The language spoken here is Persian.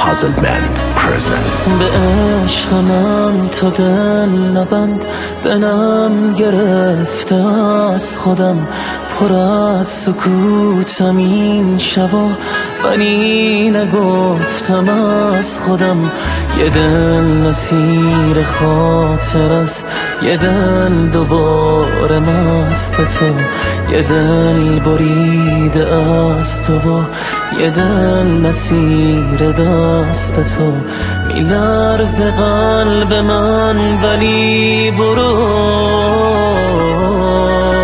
Puzzleband presents. به عشق من تو دل نبند، دلم گرفته از خودم، پر از سکوتم این شبا، ولی نگفتم از خودم. یه دل نسیر خاطر است، یه دل دوباره مست تو، یه دل بریده از تو و یه دل نسیر دست تو. میلرز قلب من ولی برو